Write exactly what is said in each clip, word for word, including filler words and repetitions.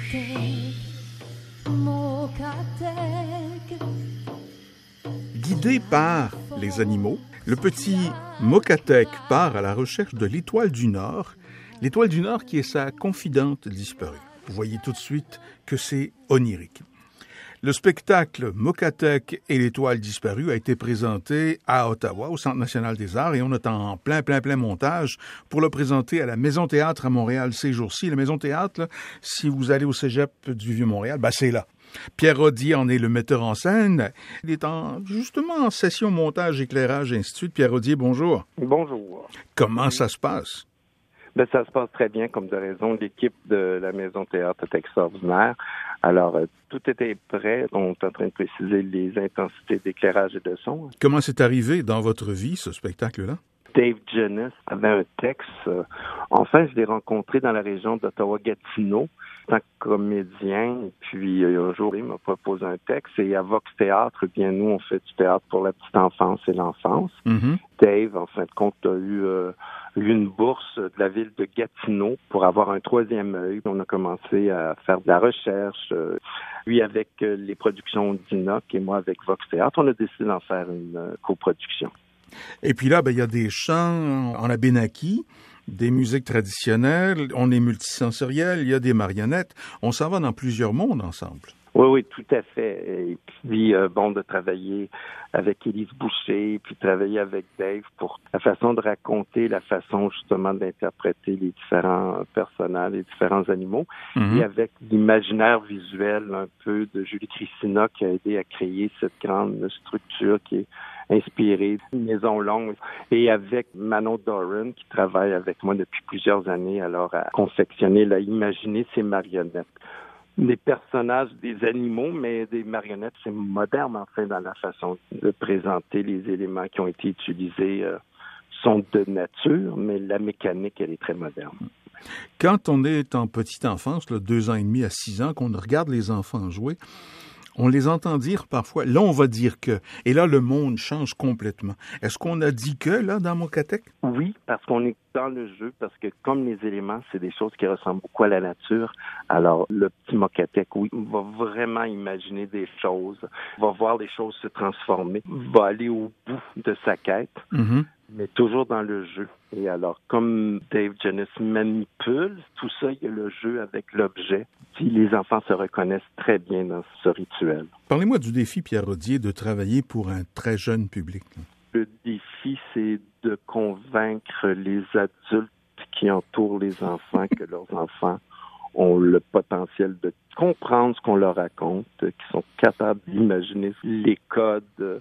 Guidé par les animaux, le petit Mokatech part à la recherche de l'étoile du Nord, l'étoile du Nord qui est sa confidente disparue. Vous voyez tout de suite que c'est onirique. Le spectacle Mokatech et l'étoile disparue a été présenté à Ottawa, au Centre national des arts, et on est en plein, plein, plein montage pour le présenter à la Maison Théâtre à Montréal ces jours-ci. La Maison Théâtre, là, si vous allez au cégep du Vieux-Montréal, ben c'est là. Pierre Rodier en est le metteur en scène. Il est en, justement en session montage, éclairage, ainsi de suite. Pierre Rodier, bonjour. Bonjour. Comment ça se passe? Ben, ça se passe très bien, comme de raison. L'équipe de la Maison Théâtre est extraordinaire. Alors, euh, tout était prêt. On est en train de préciser les intensités d'éclairage et de son. Comment c'est arrivé dans votre vie, ce spectacle-là? Dave Jenis avait un texte. Euh, enfin, je l'ai rencontré dans la région d'Ottawa-Gatineau en tant que comédien. Puis, euh, un jour, il m'a proposé un texte. Et à Vox Théâtre, eh bien, nous, on fait du théâtre pour la petite enfance et l'enfance. Mm-hmm. Dave, en fin de compte, a eu... Euh, eu une bourse de la ville de Gatineau pour avoir un troisième œil. On a commencé à faire de la recherche. Lui avec les productions d'Inoc et moi avec Vox Théâtre. On a décidé d'en faire une coproduction. Et puis là, ben, il y a des chants en abénaki, des musiques traditionnelles, on est multisensoriel, il y a des marionnettes. On s'en va dans plusieurs mondes ensemble. Oui, oui, tout à fait. Et puis, euh, bon, de travailler avec Élise Boucher, puis travailler avec Dave pour la façon de raconter, la façon justement d'interpréter les différents personnages, les différents animaux, mm-hmm. et avec l'imaginaire visuel un peu de Julie Christina qui a aidé à créer cette grande structure qui est inspirée d'une maison longue, et avec Manon Doran qui travaille avec moi depuis plusieurs années, alors à confectionner, à imaginer ces marionnettes. Des personnages, des animaux, mais des marionnettes, c'est moderne, en fait, dans la façon de présenter les éléments qui ont été utilisés euh, sont de nature, mais la mécanique, elle est très moderne. Quand on est en petite enfance, là, deux ans et demi à six ans, qu'on regarde les enfants jouer, on les entend dire parfois, là, on va dire que, et là, le monde change complètement. Est-ce qu'on a dit que, là, dans Mokatech? Oui, parce qu'on est dans le jeu, parce que comme les éléments, c'est des choses qui ressemblent beaucoup à la nature, alors le petit Mokatech, oui, va vraiment imaginer des choses, va voir les choses se transformer, va aller au bout de sa quête, mm-hmm. mais toujours dans le jeu. Et alors, comme Dave Jenis manipule tout ça, il y a le jeu avec l'objet. Puis les enfants se reconnaissent très bien dans ce rituel. Parlez-moi du défi, Pierre Rodier, de travailler pour un très jeune public. Le défi, c'est de convaincre les adultes qui entourent les enfants que leurs enfants ont le potentiel de comprendre ce qu'on leur raconte, qu'ils sont capables d'imaginer les codes.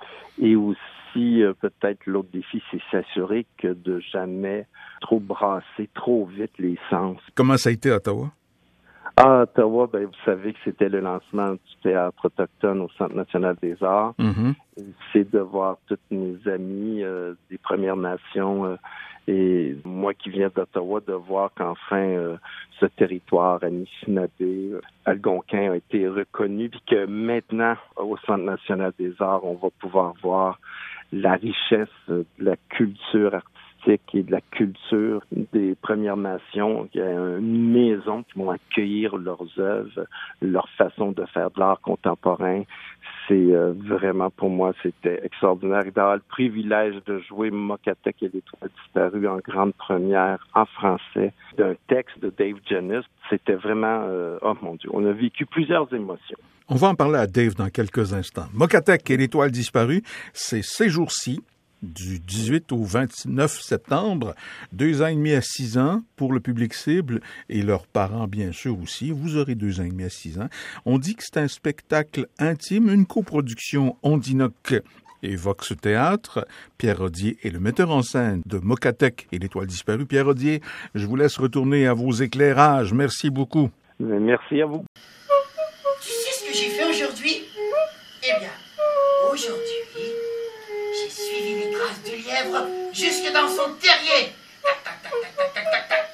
Et aussi, peut-être l'autre défi, c'est s'assurer que de jamais trop brasser trop vite les sens. Comment ça a été à Ottawa? À Ottawa, ben, vous savez que c'était le lancement du théâtre autochtone au Centre national des arts. Mm-hmm. C'est de voir toutes mes amies euh, des Premières Nations euh, et moi qui viens d'Ottawa, de voir qu'enfin euh, ce territoire Anishinaabe, euh, algonquin a été reconnu, puis que maintenant, au Centre national des arts, on va pouvoir voir la richesse de la culture artistique et de la culture des Premières Nations. Il y a une maison qui vont accueillir leurs œuvres, leur façon de faire de l'art contemporain. C'est euh, vraiment, pour moi, c'était extraordinaire. Et d'avoir le privilège de jouer Mokatech et l'étoile disparue en grande première en français d'un texte de Dave Jenis, c'était vraiment, euh, oh mon Dieu, on a vécu plusieurs émotions. On va en parler à Dave dans quelques instants. Mokatech et l'étoile disparue, c'est ces jours-ci, du dix-huit au vingt-neuf septembre, deux ans et demi à six ans pour le public cible et leurs parents, bien sûr, aussi. Vous aurez deux ans et demi à six ans. On dit que c'est un spectacle intime, une coproduction Ondinoc et Vox Théâtre. Pierre Rodier est le metteur en scène de Mokatech et l'étoile disparue. Pierre Rodier, je vous laisse retourner à vos éclairages. Merci beaucoup. Merci à vous. Tu sais ce que j'ai fait aujourd'hui? Eh bien, aujourd'hui, j'ai suivi les traces du lièvre jusque dans son terrier. Tac, tac, tac, tac, tac, tac, tac, tac.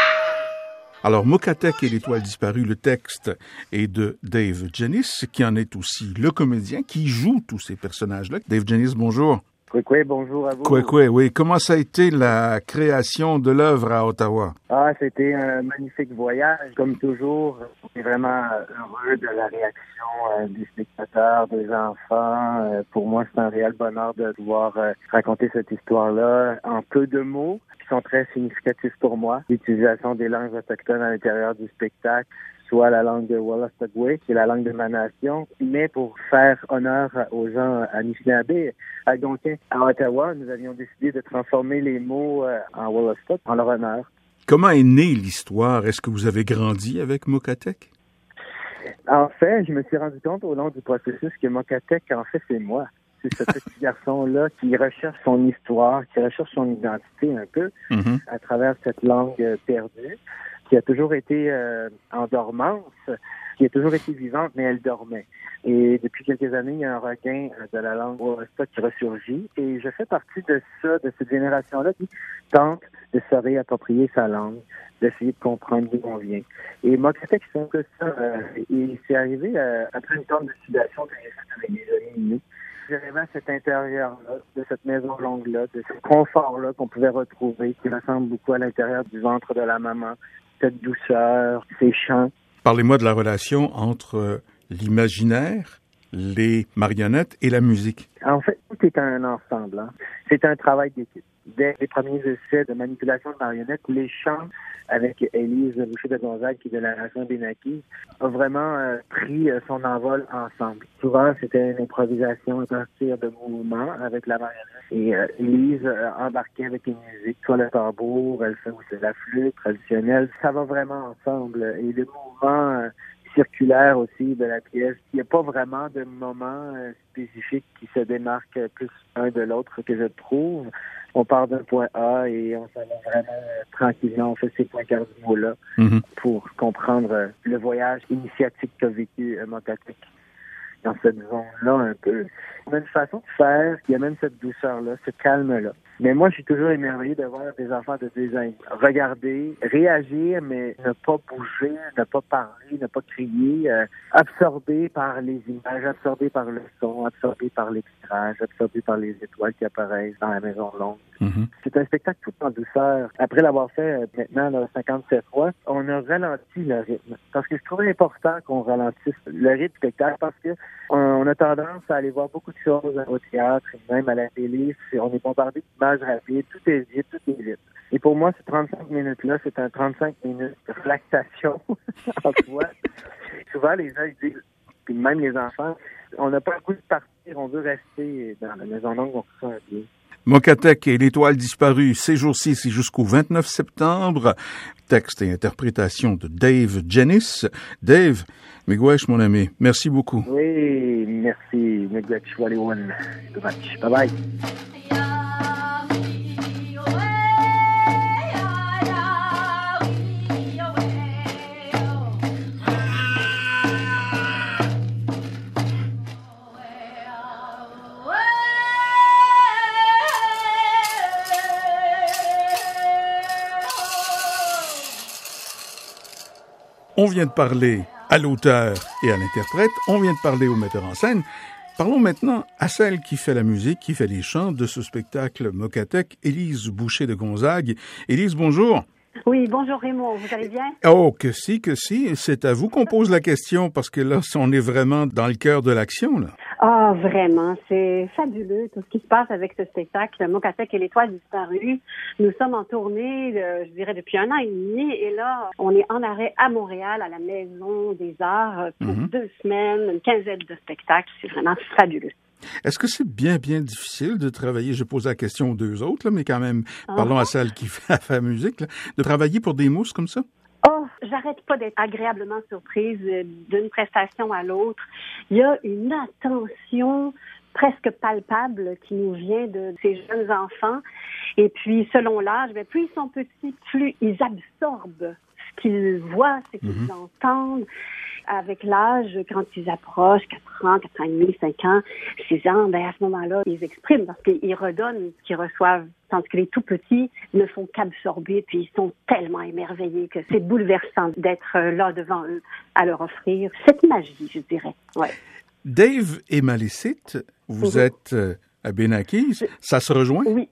Alors, Mokatech et l'étoile disparue, le texte est de Dave Jenis, qui en est aussi le comédien qui joue tous ces personnages-là. Dave Jenis, bonjour. Kwekwe, bonjour à vous. Kwekwe, oui. Comment ça a été la création de l'œuvre à Ottawa? Ah, c'était un magnifique voyage. Comme toujours, on est vraiment heureux de la réaction euh, des spectateurs, des enfants. Euh, pour moi, c'est un réel bonheur de pouvoir euh, raconter cette histoire-là en peu de mots qui sont très significatifs pour moi. L'utilisation des langues autochtones à l'intérieur du spectacle, soit la langue de Wolastoqey, qui est la langue de ma nation, mais pour faire honneur aux gens Anishinaabe, Algonquins, à Ottawa, nous avions décidé de transformer les mots euh, en Wolastoq en leur honneur. Comment est née l'histoire? Est-ce que vous avez grandi avec Mokatech? En fait, je me suis rendu compte au long du processus que Mokatech, en fait, c'est moi. C'est ce petit garçon-là qui recherche son histoire, qui recherche son identité un peu mm-hmm. à travers cette langue perdue, qui a toujours été euh, en dormance, qui a toujours été vivante, mais elle dormait. Et depuis quelques années, il y a un regain de la langue Wolastoq qui ressurgit. Et je fais partie de ça, de cette génération-là qui tente de se réapproprier sa langue, d'essayer de comprendre d'où on vient. Et Mokatech, c'est un peu ça. Euh, et c'est arrivé euh, après une forme de sudation que j'ai faite avec des amis. Je rêvais à cet intérieur-là, de cette maison longue-là, de ce confort-là qu'on pouvait retrouver, qui ressemble beaucoup à l'intérieur du ventre de la maman. Cette douceur, ces chants. Parlez-moi de la relation entre l'imaginaire, les marionnettes et la musique. En fait, tout est un ensemble. Hein. C'est un travail d'équipe. Dès les premiers essais de manipulation de marionnettes, les chants avec Élise Boucher de Gonzague, qui est de la nation des Naquis, a vraiment euh, pris euh, son envol ensemble. Souvent, c'était une improvisation à partir de mouvements avec la marionnette. Et euh, Élise euh, embarquait avec une musique, soit le tambour, elle fait aussi la flûte traditionnelle. Ça va vraiment ensemble. Et le mouvement euh, circulaire aussi de la pièce, il n'y a pas vraiment de moment euh, spécifique qui se démarque plus un de l'autre que je trouve. On part d'un point A et on s'en va vraiment euh, tranquillement. On fait ces points cardinaux-là mm-hmm. pour comprendre euh, le voyage initiatique qu'a vécu euh, Mokatech dans cette zone-là un peu. On a une façon de faire, il y a même cette douceur-là, ce calme-là. Mais moi, je suis toujours émerveillé de voir des enfants de deux ans regarder, réagir, mais ne pas bouger, ne pas parler, ne pas crier, euh, absorbés par les images, absorbés par le son, absorbés par l'éclairage, absorbés par les étoiles qui apparaissent dans la maison longue. Mm-hmm. C'est un spectacle tout en douceur. Après l'avoir fait euh, maintenant là, cinquante-sept fois, on a ralenti le rythme. Parce que je trouvais important qu'on ralentisse le rythme du spectacle parce que on, on a tendance à aller voir beaucoup de choses au théâtre et même à la télé. C'est, on est bombardé d'images rapides, tout est vite, tout est vite. Et pour moi, ces trente-cinq minutes-là, c'est un trente-cinq minutes de relaxation en soi. Souvent, les gens ils disent, puis même les enfants, on n'a pas le goût de partir, on veut rester dans la maison longue, on se sent bien. Mokatech et l'étoile disparue, ces jours-ci, c'est jusqu'au vingt-neuf septembre. Texte et interprétation de Dave Janis. Dave, miigwech, mon ami, merci beaucoup. Oui, merci. Miigwech, waliwan. Bye-bye. On vient de parler à l'auteur et à l'interprète, on vient de parler au metteur en scène. Parlons maintenant à celle qui fait la musique, qui fait les chants de ce spectacle Mokatech, Élise Boucher de Gonzague. Élise, bonjour. Oui, bonjour Raymond, vous allez bien? Oh, que si, que si. C'est à vous qu'on pose la question, parce que là, on est vraiment dans le cœur de l'action, là. Ah, vraiment, c'est fabuleux tout ce qui se passe avec ce spectacle Mokatech et l'étoile disparue. Nous sommes en tournée, euh, je dirais, depuis un an et demi, et là, on est en arrêt à Montréal, à la Maison des Arts, pour mm-hmm. deux semaines, une quinzaine de spectacles. C'est vraiment fabuleux. Est-ce que c'est bien, bien difficile de travailler, je pose la question aux deux autres, là, mais quand même, ah. parlons à celle qui fait la musique, là, de travailler pour des mousses comme ça? Oh, j'arrête pas d'être agréablement surprise d'une prestation à l'autre. Il y a une attention presque palpable qui nous vient de ces jeunes enfants. Et puis, selon l'âge, plus ils sont petits, plus ils absorbent ce qu'ils voient, ce qu'ils mm-hmm. entendent. Avec l'âge, quand ils approchent quatre ans, quatre ans et demi, cinq ans, six ans, ben à ce moment-là, ils expriment parce qu'ils redonnent ce qu'ils reçoivent. Tandis que les tout petits ne font qu'absorber, puis ils sont tellement émerveillés que c'est bouleversant d'être là devant eux à leur offrir cette magie, je dirais. Ouais. Dave et Malicite, vous mm-hmm. êtes à Benaki. Ça se rejoint? Oui.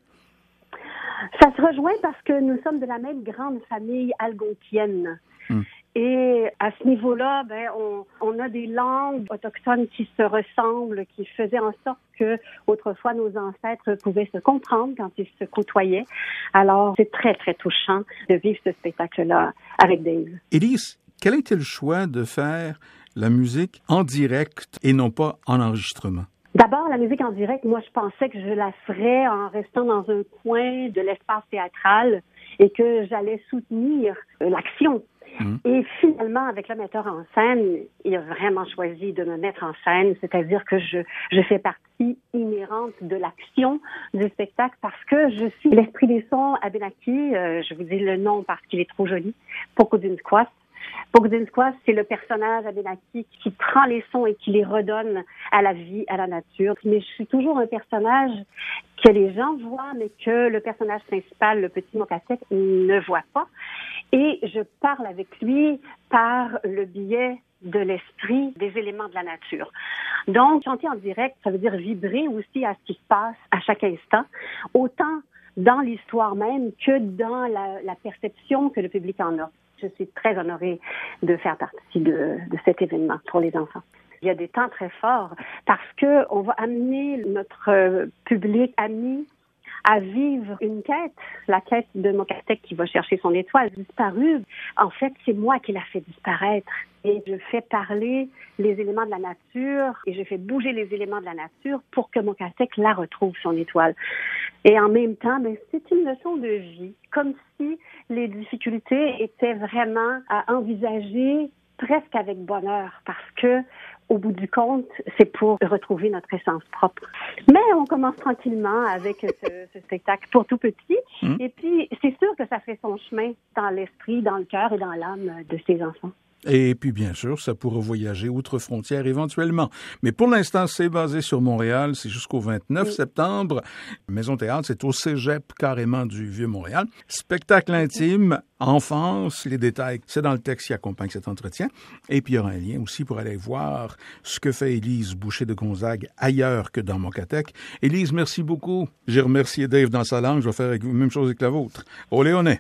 Ça se rejoint parce que nous sommes de la même grande famille algonquienne. Hum. Et à ce niveau-là, ben, on, on a des langues autochtones qui se ressemblent, qui faisaient en sorte que autrefois nos ancêtres pouvaient se comprendre quand ils se côtoyaient. Alors, c'est très, très touchant de vivre ce spectacle-là avec Dave. Élise, quel était le choix de faire la musique en direct et non pas en enregistrement? D'abord, la musique en direct, moi, je pensais que je la ferais en restant dans un coin de l'espace théâtral et que j'allais soutenir l'action. Mmh. Et finalement, avec le metteur en scène, il a vraiment choisi de me mettre en scène, c'est-à-dire que je, je fais partie inhérente de l'action du spectacle parce que je suis l'esprit des sons à Benaki. Euh, je vous dis le nom parce qu'il est trop joli. Pokudinskwas. Pokudinskwas, c'est le personnage à Benaki qui prend les sons et qui les redonne à la vie, à la nature. Mais je suis toujours un personnage que les gens voient, mais que le personnage principal, le petit Mokasek, ne voit pas. Et je parle avec lui par le biais de l'esprit des éléments de la nature. Donc, chanter en direct, ça veut dire vibrer aussi à ce qui se passe à chaque instant, autant dans l'histoire même que dans la, la perception que le public en a. Je suis très honorée de faire partie de, de cet événement pour les enfants. Il y a des temps très forts parce que on va amener notre public ami à vivre une quête, la quête de Mokasek qui va chercher son étoile disparue. En fait, c'est moi qui l'a fait disparaître. Et je fais parler les éléments de la nature et je fais bouger les éléments de la nature pour que Mokasek la retrouve, son étoile. Et en même temps, ben, c'est une leçon de vie, comme si les difficultés étaient vraiment à envisager presque avec bonheur, parce que au bout du compte, c'est pour retrouver notre essence propre. Mais on commence tranquillement avec ce, ce spectacle pour tout petit. Mmh. Et puis, c'est sûr que ça fait son chemin dans l'esprit, dans le cœur et dans l'âme de ses enfants. Et puis, bien sûr, ça pourra voyager outre frontières éventuellement. Mais pour l'instant, c'est basé sur Montréal. C'est jusqu'au vingt-neuf oui. septembre. Maison Théâtre, c'est au cégep carrément du Vieux-Montréal. Spectacle intime, enfance, les détails, c'est dans le texte qui accompagne cet entretien. Et puis, il y aura un lien aussi pour aller voir ce que fait Élise Boucher de Gonzague ailleurs que dans Mokatech. Élise, merci beaucoup. J'ai remercié Dave dans sa langue. Je vais faire la même chose avec la vôtre. Au Léonet.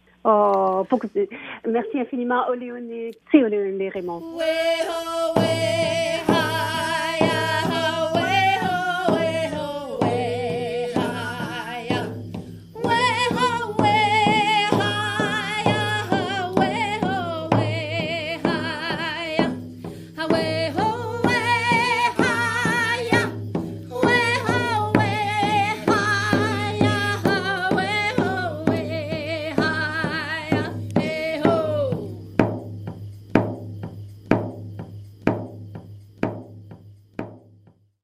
Oh, beaucoup de... Merci infiniment, Oléoné. C'est Oléoné Raymond.